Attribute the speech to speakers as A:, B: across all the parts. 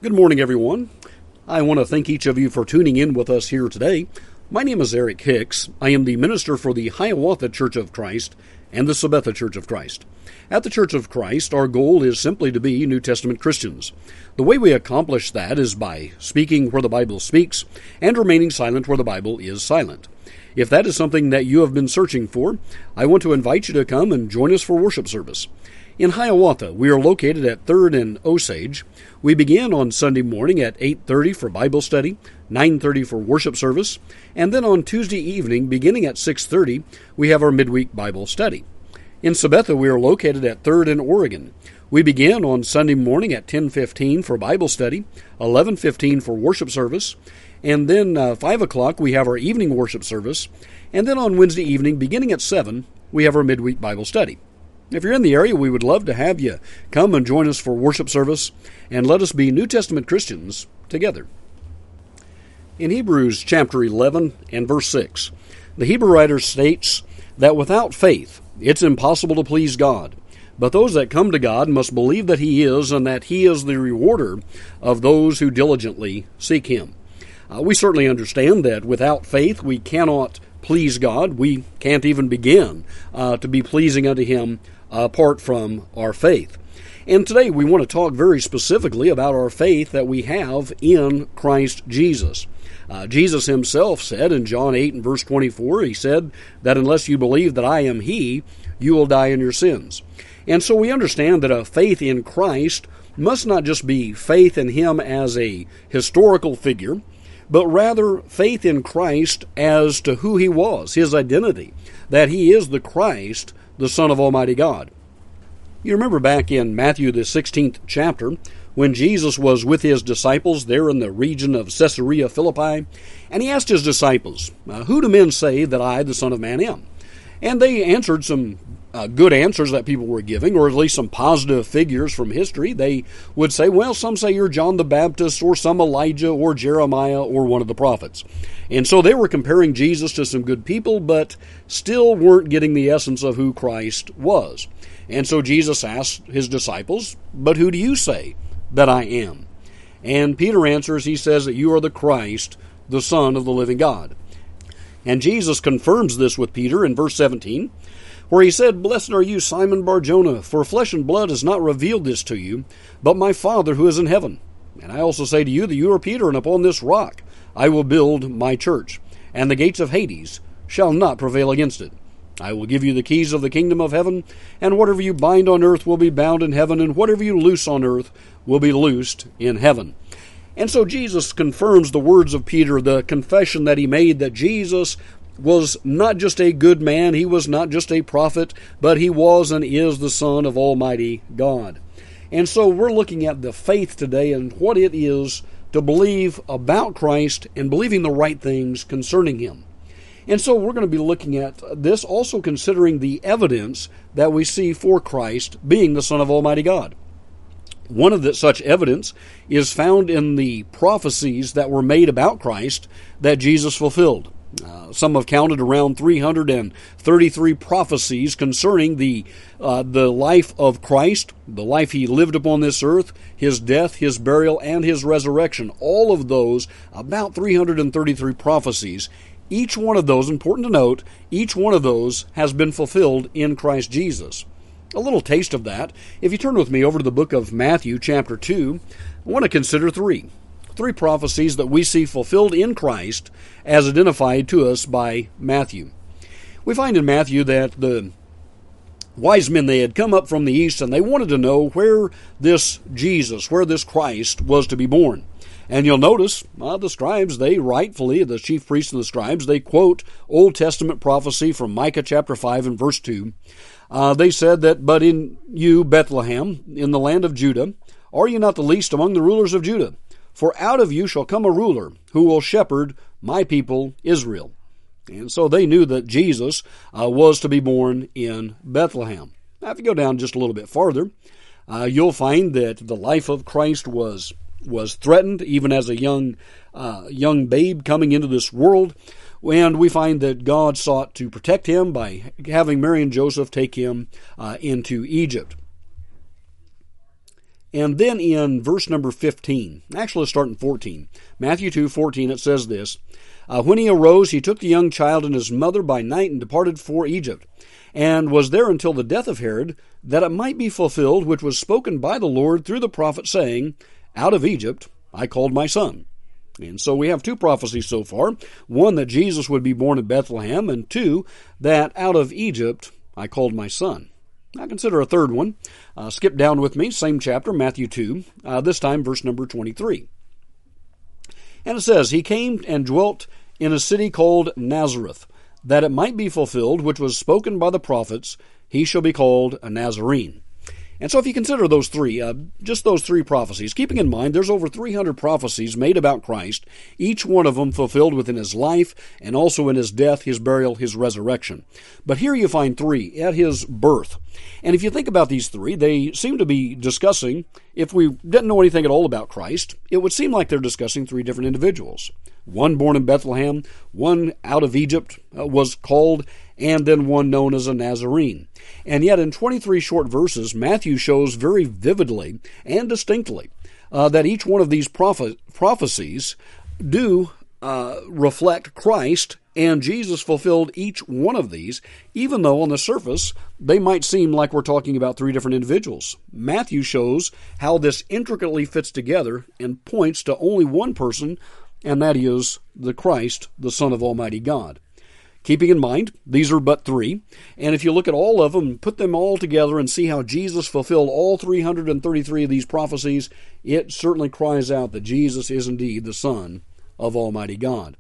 A: Good morning, everyone. I want to thank each of you for tuning in with us here today. My name is Eric Hicks. I am the minister for the Hiawatha Church of Christ and the Sabetha Church of Christ. At the Church of Christ, our goal is simply to be New Testament Christians. The way we accomplish that is by speaking where the Bible speaks and remaining silent where the Bible is silent. If that is something that you have been searching for, I want to invite you to come and join us for worship service. In Hiawatha, we are located at 3rd and Osage. We begin on Sunday morning at 8:30 for Bible study, 9:30 for worship service, and then on Tuesday evening, beginning at 6:30, we have our midweek Bible study. In Sabetha, we are located at 3rd and Oregon. We begin on Sunday morning at 10:15 for Bible study, 11:15 for worship service, and then 5 o'clock we have our evening worship service, and then on Wednesday evening, beginning at 7, we have our midweek Bible study. If you're in the area, we would love to have you come and join us for worship service, and let us be New Testament Christians together. In Hebrews chapter 11 and verse 6, the Hebrew writer states that without faith, it's impossible to please God. But those that come to God must believe that He is, and that He is the rewarder of those who diligently seek Him. We certainly understand that without faith, we cannot please God. We can't even begin to be pleasing unto Him apart from our faith. And today we want to talk very specifically about our faith that we have in Christ Jesus. Jesus Himself said in John 8 and verse 24, He said that unless you believe that I am He, you will die in your sins. And so we understand that a faith in Christ must not just be faith in Him as a historical figure, but rather faith in Christ as to who He was, His identity, that He is the Christ, the Son of Almighty God. You remember back in Matthew the 16th chapter, when Jesus was with His disciples there in the region of Caesarea Philippi, and He asked His disciples, who do men say that I, the Son of Man, am? And they answered some good answers that people were giving, or at least some positive figures from history. They would say, well, some say you're John the Baptist, or some Elijah, or Jeremiah, or one of the prophets. And so they were comparing Jesus to some good people, but still weren't getting the essence of who Christ was. And so Jesus asked His disciples, but who do you say that I am? And Peter answers, he says that you are the Christ, the Son of the living God. And Jesus confirms this with Peter in verse 17, where He said, Blessed are you, Simon Bar-Jonah, for flesh and blood has not revealed this to you, but my Father who is in heaven. And I also say to you that you are Peter, and upon this rock I will build my church, and the gates of Hades shall not prevail against it. I will give you the keys of the kingdom of heaven, and whatever you bind on earth will be bound in heaven, and whatever you loose on earth will be loosed in heaven. And so Jesus confirms the words of Peter, the confession that he made that Jesus was not just a good man, He was not just a prophet, but He was and is the Son of Almighty God. And so we're looking at the faith today and what it is to believe about Christ and believing the right things concerning Him. And so we're going to be looking at this, also considering the evidence that we see for Christ being the Son of Almighty God. One of such evidence is found in the prophecies that were made about Christ that Jesus fulfilled. Some have counted around 333 prophecies concerning the life of Christ, the life He lived upon this earth, His death, His burial, and His resurrection. All of those, about 333 prophecies. Each one of those, important to note, each one of those has been fulfilled in Christ Jesus. A little taste of that. If you turn with me over to the book of Matthew, chapter 2, I want to consider three prophecies that we see fulfilled in Christ as identified to us by Matthew. We find in Matthew that the wise men, they had come up from the east and they wanted to know where this Jesus, where this Christ was to be born. And you'll notice the scribes, they rightfully, the chief priests and the scribes, they quote Old Testament prophecy from Micah chapter 5 and verse 2. They said that, but in you, Bethlehem, in the land of Judah, are you not the least among the rulers of Judah? For out of you shall come a ruler who will shepherd my people Israel. And so they knew that Jesus was to be born in Bethlehem. Now, if you go down just a little bit farther, you'll find that the life of Christ was threatened even as a young babe coming into this world. And we find that God sought to protect Him by having Mary and Joseph take Him into Egypt. And then in verse number 15, actually let's start in 14. Matthew 2:14, it says this, When he arose, he took the young child and his mother by night and departed for Egypt, and was there until the death of Herod, that it might be fulfilled which was spoken by the Lord through the prophet, saying, Out of Egypt I called my son. And so we have two prophecies so far. One, that Jesus would be born in Bethlehem, and two, that out of Egypt I called my son. Now consider a third one. Skip down with me, same chapter, Matthew 2, this time verse number 23. And it says, He came and dwelt in a city called Nazareth, that it might be fulfilled, which was spoken by the prophets, He shall be called a Nazarene. And so if you consider those three, just those three prophecies, keeping in mind there's over 300 prophecies made about Christ, each one of them fulfilled within His life and also in His death, His burial, His resurrection. But here you find three at His birth. And if you think about these three, they seem to be discussing, if we didn't know anything at all about Christ, it would seem like they're discussing three different individuals. One born in Bethlehem, one out of Egypt was called, and then one known as a Nazarene. And yet in 23 short verses, Matthew shows very vividly and distinctly that each one of these prophecies do reflect Christ, and Jesus fulfilled each one of these, even though on the surface they might seem like we're talking about three different individuals. Matthew shows how this intricately fits together and points to only one person, and that is the Christ, the Son of Almighty God. Keeping in mind, these are but three, and if you look at all of them, put them all together and see how Jesus fulfilled all 333 of these prophecies, it certainly cries out that Jesus is indeed the Son of Almighty God.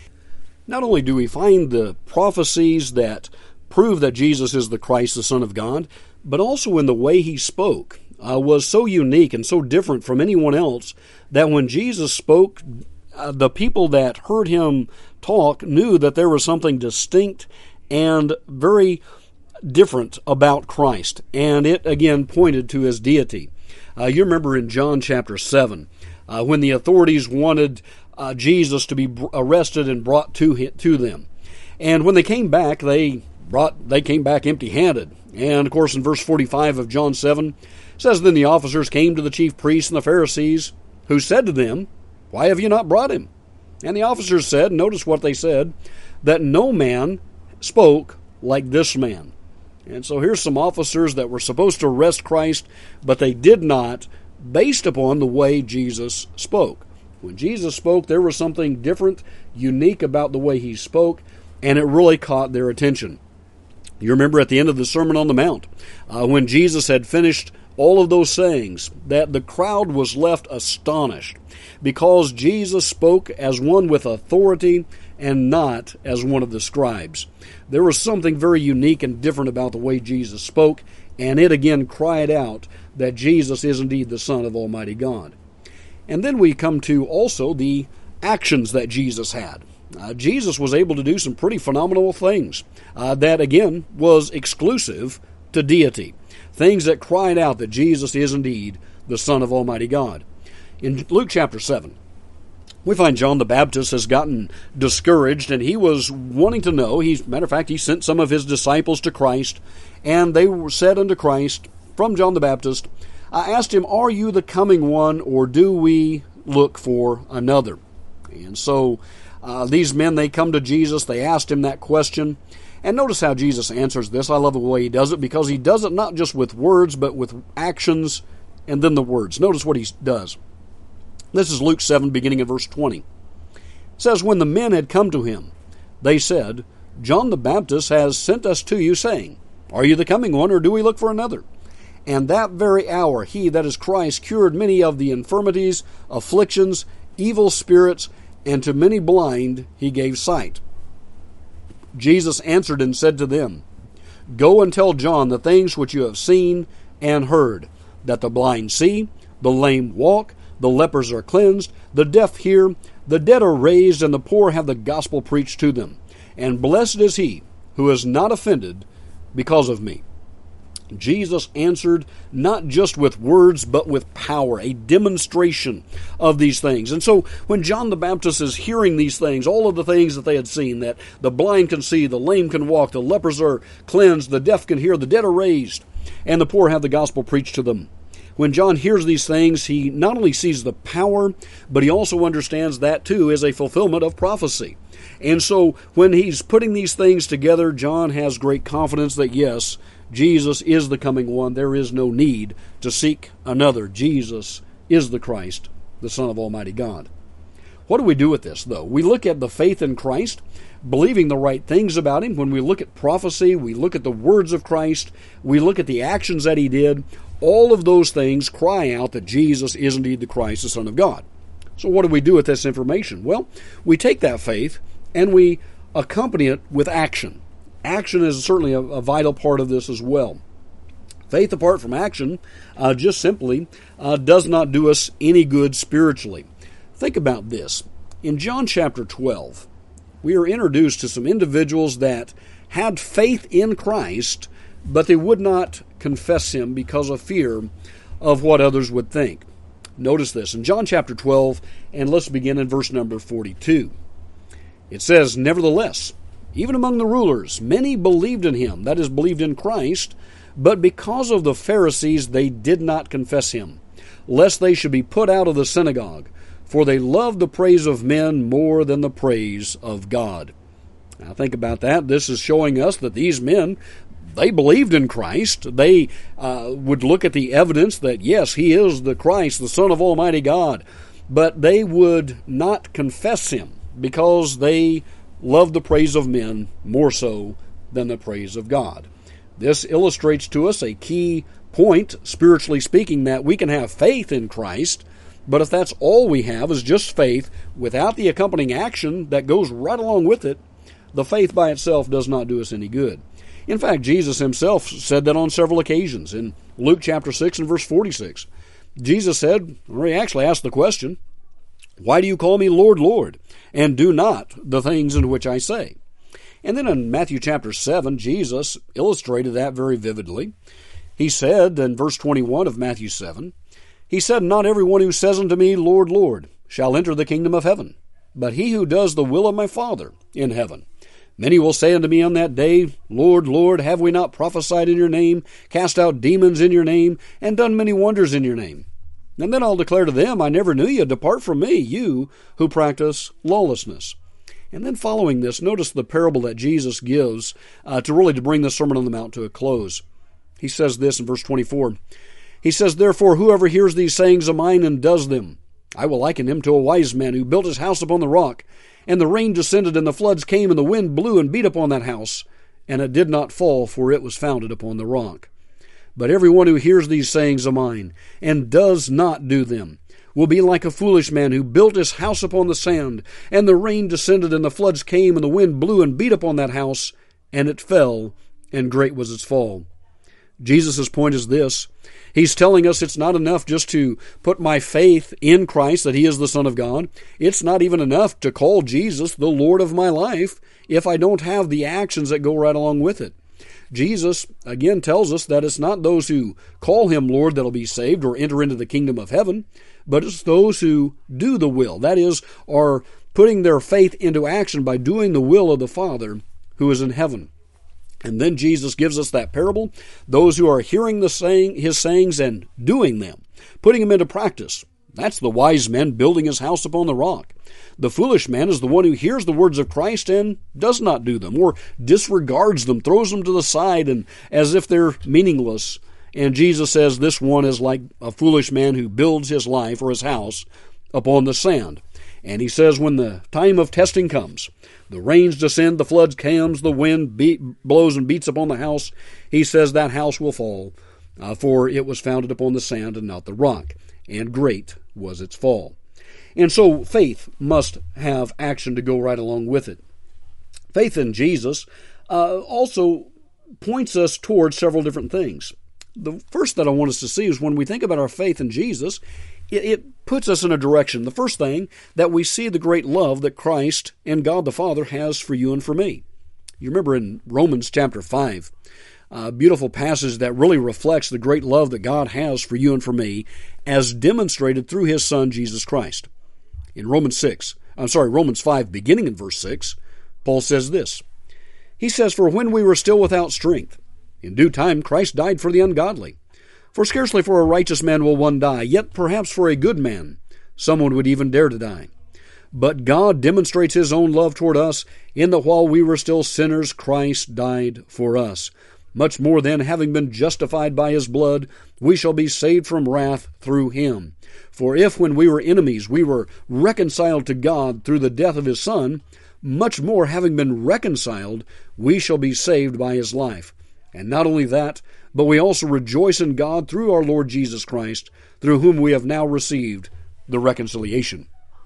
A: Not only do we find the prophecies that prove that Jesus is the Christ, the Son of God, but also in the way He spoke was so unique and so different from anyone else that when Jesus spoke, the people that heard Him talk knew that there was something distinct and very different about Christ, and it again pointed to His deity. You remember in John chapter 7, when the authorities wanted Jesus to be arrested and brought to them, and when they came back, they came back empty-handed. And of course, in verse 45 of John 7, it says, Then the officers came to the chief priests and the Pharisees, who said to them, Why have you not brought him? And the officers said, notice what they said, that no man spoke like this man. And so here's some officers that were supposed to arrest Christ, but they did not, based upon the way Jesus spoke. When Jesus spoke, there was something different, unique about the way He spoke, and it really caught their attention. You remember at the end of the Sermon on the Mount, when Jesus had finished all of those sayings, that the crowd was left astonished because Jesus spoke as one with authority and not as one of the scribes. There was something very unique and different about the way Jesus spoke, and it again cried out that Jesus is indeed the Son of Almighty God. And then we come to also the actions that Jesus had. Jesus was able to do some pretty phenomenal things that again was exclusive to deity. Things that cried out that Jesus is indeed the Son of Almighty God. In Luke chapter 7, we find John the Baptist has gotten discouraged, and he was wanting to know. Matter of fact, he sent some of his disciples to Christ, and they said unto Christ, from John the Baptist, I asked him, Are you the coming one, or do we look for another? And so these men, they come to Jesus, they asked Him that question. And notice how Jesus answers this. I love the way He does it, because He does it not just with words, but with actions and then the words. Notice what He does. This is Luke 7, beginning in verse 20. It says, When the men had come to Him, they said, John the Baptist has sent us to you, saying, Are you the coming one, or do we look for another? And that very hour He, that is Christ, cured many of the infirmities, afflictions, evil spirits, and to many blind He gave sight. Jesus answered and said to them, Go and tell John the things which you have seen and heard, that the blind see, the lame walk, the lepers are cleansed, the deaf hear, the dead are raised, and the poor have the gospel preached to them. And blessed is he who is not offended because of me. Jesus answered not just with words, but with power, a demonstration of these things. And so when John the Baptist is hearing these things, all of the things that they had seen, that the blind can see, the lame can walk, the lepers are cleansed, the deaf can hear, the dead are raised, and the poor have the gospel preached to them. when John hears these things, he not only sees the power, but he also understands that too is a fulfillment of prophecy. And so when he's putting these things together, John has great confidence that yes, Jesus is the coming one. There is no need to seek another. Jesus is the Christ, the Son of Almighty God. What do we do with this, though? We look at the faith in Christ, believing the right things about Him. When we look at prophecy, we look at the words of Christ, we look at the actions that He did. All of those things cry out that Jesus is indeed the Christ, the Son of God. So what do we do with this information? Well, we take that faith and we accompany it with action. Action is certainly a vital part of this as well. Faith apart from action just simply does not do us any good spiritually. Think about this. In John chapter 12, we are introduced to some individuals that had faith in Christ, but they would not confess Him because of fear of what others would think. Notice this in John chapter 12, and let's begin in verse number 42. It says, "Nevertheless, even among the rulers, many believed in Him," that is, believed in Christ, "but because of the Pharisees they did not confess Him, lest they should be put out of the synagogue. For they loved the praise of men more than the praise of God." Now think about that. This is showing us that these men, they believed in Christ. They would look at the evidence that, yes, He is the Christ, the Son of Almighty God. But they would not confess Him because they loved the praise of men more so than the praise of God. This illustrates to us a key point, spiritually speaking, that we can have faith in Christ, but if that's all we have is just faith without the accompanying action that goes right along with it, the faith by itself does not do us any good. In fact, Jesus Himself said that on several occasions. In Luke chapter 6 and verse 46, Jesus said, or He actually asked the question, "Why do you call me Lord, Lord, and do not the things in which I say?" And then in Matthew chapter 7, Jesus illustrated that very vividly. He said in verse 21 of Matthew 7, He said, "Not everyone who says unto me, Lord, Lord, shall enter the kingdom of heaven, but he who does the will of my Father in heaven. Many will say unto me on that day, Lord, Lord, have we not prophesied in your name, cast out demons in your name, and done many wonders in your name? And then I'll declare to them, I never knew you. Depart from me, you who practice lawlessness." And then following this, notice the parable that Jesus gives to bring the Sermon on the Mount to a close. He says this in verse 24. He says, "Therefore, whoever hears these sayings of mine and does them, I will liken him to a wise man who built his house upon the rock. And the rain descended, and the floods came, and the wind blew and beat upon that house. And it did not fall, for it was founded upon the rock. But everyone who hears these sayings of mine and does not do them will be like a foolish man who built his house upon the sand. And the rain descended, and the floods came, and the wind blew and beat upon that house, and it fell, and great was its fall." Jesus' point is this. He's telling us it's not enough just to put my faith in Christ, that He is the Son of God. It's not even enough to call Jesus the Lord of my life if I don't have the actions that go right along with it. Jesus, again, tells us that it's not those who call Him Lord that'll be saved or enter into the kingdom of heaven, but it's those who do the will. That is, are putting their faith into action by doing the will of the Father who is in heaven. And then Jesus gives us that parable. Those who are hearing His sayings and doing them, putting them into practice. That's the wise man building his house upon the rock. The foolish man is the one who hears the words of Christ and does not do them, or disregards them, throws them to the side, and as if they're meaningless. And Jesus says this one is like a foolish man who builds his life or his house upon the sand. And He says when the time of testing comes, the rains descend, the floods comes, the wind blows and beats upon the house, He says that house will fall, for it was founded upon the sand and not the rock, and great was its fall. And so faith must have action to go right along with it. Faith in Jesus also points us towards several different things. The first that I want us to see is when we think about our faith in Jesus, it puts us in a direction. The first thing, that we see the great love that Christ and God the Father has for you and for me. You remember in Romans chapter 5, a beautiful passage that really reflects the great love that God has for you and for me as demonstrated through His Son, Jesus Christ. In Romans 5, beginning in verse 6, Paul says this. He says, "For when we were still without strength, in due time Christ died for the ungodly. For scarcely for a righteous man will one die, yet perhaps for a good man someone would even dare to die. But God demonstrates His own love toward us, in that while we were still sinners, Christ died for us. Much more then, having been justified by His blood, we shall be saved from wrath through Him. For if, when we were enemies, we were reconciled to God through the death of His Son, much more, having been reconciled, we shall be saved by His life. And not only that, but we also rejoice in God through our Lord Jesus Christ, through whom we have now received the reconciliation.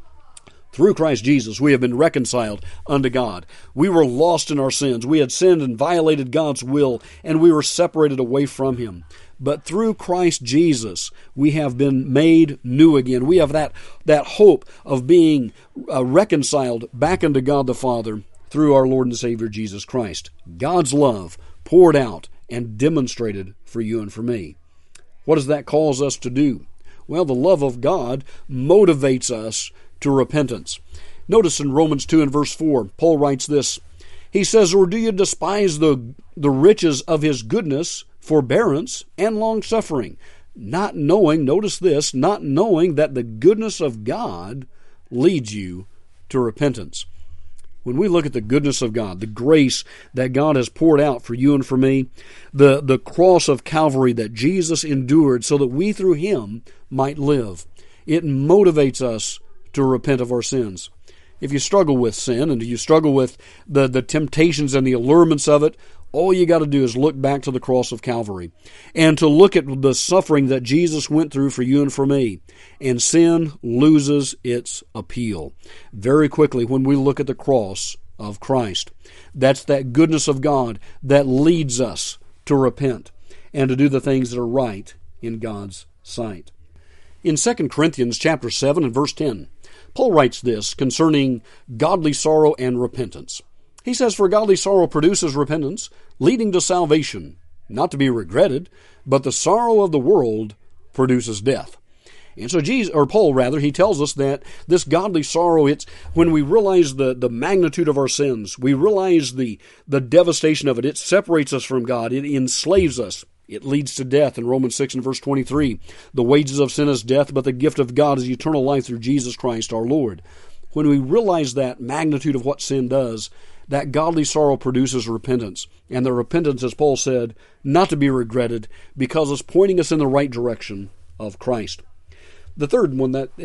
A: Through Christ Jesus, we have been reconciled unto God. We were lost in our sins. We had sinned and violated God's will, and we were separated away from Him. But through Christ Jesus, we have been made new again. We have that hope of being reconciled back unto God the Father through our Lord and Savior Jesus Christ. God's love poured out and demonstrated for you and for me. What does that cause us to do? Well, the love of God motivates us to repentance. Notice in Romans 2 and verse 4, Paul writes this. He says, "Or do you despise the riches of His goodness, forbearance, and long-suffering, not knowing," notice this, "not knowing that the goodness of God leads you to repentance." When we look at the goodness of God, the grace that God has poured out for you and for me, the cross of Calvary that Jesus endured so that we through Him might live, it motivates us to repent of our sins. If you struggle with sin and you struggle with the temptations and the allurements of it, all you got to do is look back to the cross of Calvary and to look at the suffering that Jesus went through for you and for me. And sin loses its appeal very quickly when we look at the cross of Christ. That's that goodness of God that leads us to repent and to do the things that are right in God's sight. In 2 Corinthians chapter 7 and verse 10, Paul writes this concerning godly sorrow and repentance. He says, "For godly sorrow produces repentance, leading to salvation, not to be regretted, but the sorrow of the world produces death." And so Paul he tells us that this godly sorrow, it's when we realize the magnitude of our sins, we realize the devastation of it, it separates us from God, it enslaves us. It leads to death in Romans 6 and verse 23. "The wages of sin is death, but the gift of God is eternal life through Jesus Christ our Lord." When we realize that magnitude of what sin does, that godly sorrow produces repentance. And the repentance, as Paul said, not to be regretted because it's pointing us in the right direction of Christ. The third one that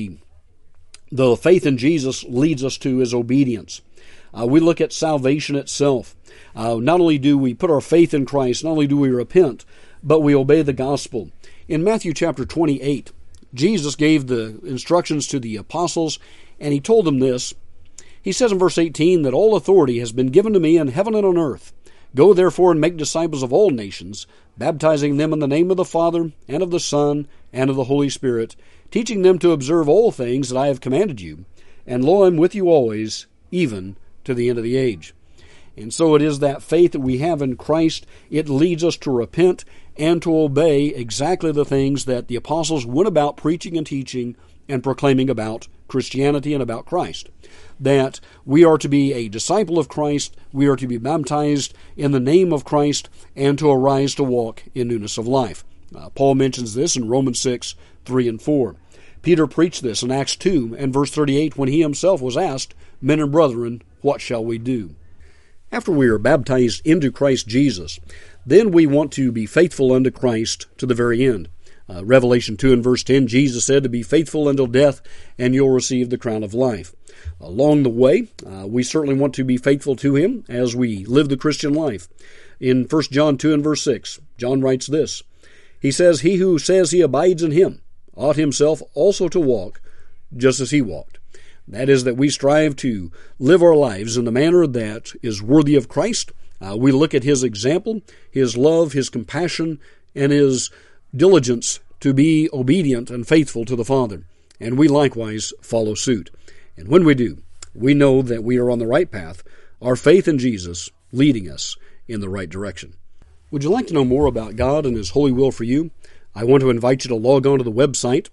A: the faith in Jesus leads us to is obedience. We look at salvation itself. Not only do we put our faith in Christ, not only do we repent, but we obey the gospel. In Matthew chapter 28, Jesus gave the instructions to the apostles, and He told them this. He says in verse 18 that all authority has been given to me in heaven and on earth. Go therefore and make disciples of all nations, baptizing them in the name of the Father, and of the Son, and of the Holy Spirit, teaching them to observe all things that I have commanded you. And lo, I am with you always, even to the end of the age. And so it is that faith that we have in Christ, it leads us to repent and to obey exactly the things that the apostles went about preaching and teaching and proclaiming about Christianity and about Christ. That we are to be a disciple of Christ, we are to be baptized in the name of Christ, and to arise to walk in newness of life. Paul mentions this in Romans 6, 3 and 4. Peter preached this in Acts 2 and verse 38 when he himself was asked, "Men and brethren, what shall we do?" After we are baptized into Christ Jesus, then we want to be faithful unto Christ to the very end. Revelation 2 and verse 10, Jesus said to be faithful until death, and you'll receive the crown of life. Along the way, we certainly want to be faithful to Him as we live the Christian life. In 1 John 2 and verse 6, John writes this. He says, "He who says he abides in Him ought himself also to walk just as He walked." That is, that we strive to live our lives in the manner that is worthy of Christ. We look at His example, His love, His compassion, and His diligence to be obedient and faithful to the Father. And we likewise follow suit. And when we do, we know that we are on the right path, our faith in Jesus leading us in the right direction. Would you like to know more about God and His holy will for you? I want to invite you to log on to the website,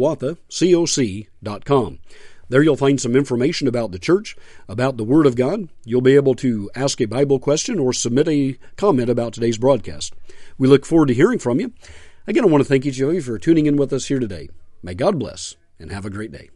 A: hiawathacoc.com. There you'll find some information about the church, about the Word of God. You'll be able to ask a Bible question or submit a comment about today's broadcast. We look forward to hearing from you. Again, I want to thank each of you for tuning in with us here today. May God bless and have a great day.